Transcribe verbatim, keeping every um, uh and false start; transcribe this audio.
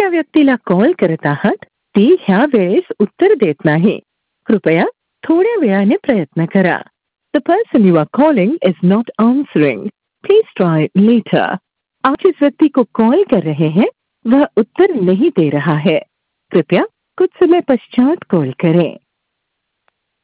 ज्या व्यक्तीला कॉल करत आहात ती ह्या वेळेस उत्तर देत नाही. कृपया थोड्या वेळाने प्रयत्न करा. The person you are calling is not answering. Please try later. आप जिस व्यक्ति को कॉल कर रहे हैं वह उत्तर नहीं दे रहा है. कृपया कुछ समय पश्चात कॉल करें.